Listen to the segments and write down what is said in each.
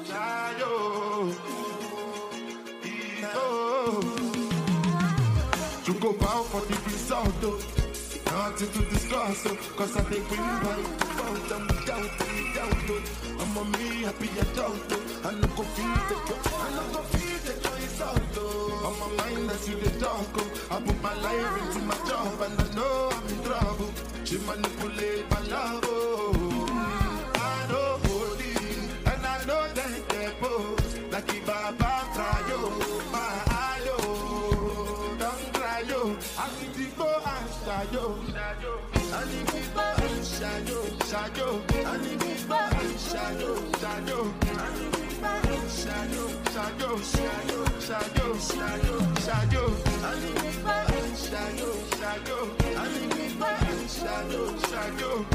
You go bow for the result, though. Nothing to discuss, cause I think we right about them without any doubt, though. I'm a me happy adult, though. I no go feel the joy, I no go feel the joy is out, though. On my mind, I see the dark, oh. I put my life into my job, and I know I'm in trouble. She manipulate my love, oh. I know body, and I know that they're both. Like if Baba try, oh, my I need to go and shadow. I need to go and shadow. I need to go and shadow. I need to go and shadow. I need to go and shadow. I need to go and shadow.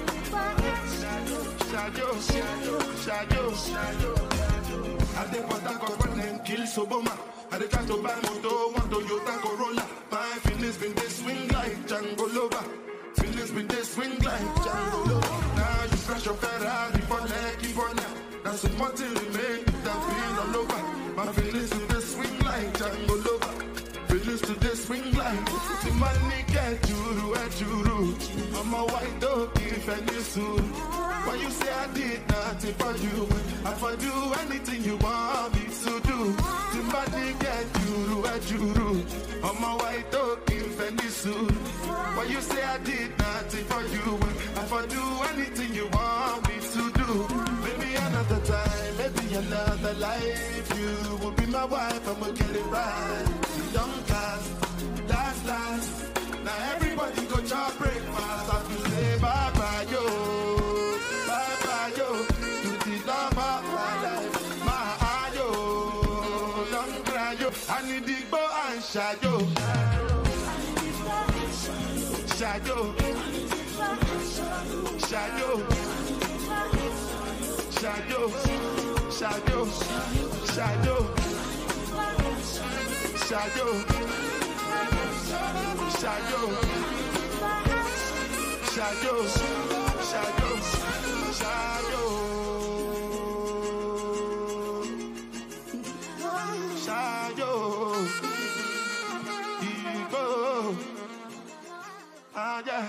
I dey for that government kill Soboma. I dey try to buy moto, one Toyota Corolla. My feelings been they swing like Django Lover. Feelings been they swing like Django Lover. Now you crash your Ferrari for Lucky for now. That's what till we make that feel all over. My feelings been they swing like Django Lover. Feelings to they swing like the money get juru. I'm a white dog if any soon. When you say I did nothing for you, I for do anything you want me to do. The money get juru. I'm a white dog if any soon. When you say I did nothing for you, I for do anything you want me to do. Maybe another time, maybe another life. You will be my wife, I'ma get it right. Young class, last. Now everybody go to breakfast. I will say bye bye yo, to the love of my life, my ayo, don't cry yo. I need to go and shadow. Shadow.